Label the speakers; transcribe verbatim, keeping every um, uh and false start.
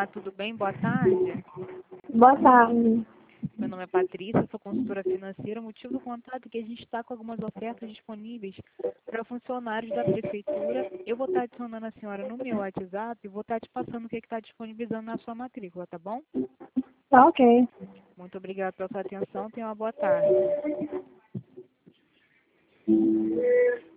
Speaker 1: Olá, tudo bem? Boa tarde.
Speaker 2: Boa tarde.
Speaker 1: Meu nome é Patrícia, sou consultora financeira. O motivo do contato é que a gente está com algumas ofertas disponíveis para funcionários da prefeitura. Eu vou estar adicionando a senhora no meu WhatsApp e vou estar te passando o que está disponibilizando na sua matrícula, tá bom?
Speaker 2: Tá ok.
Speaker 1: Muito obrigada pela sua atenção. Tenha uma boa tarde.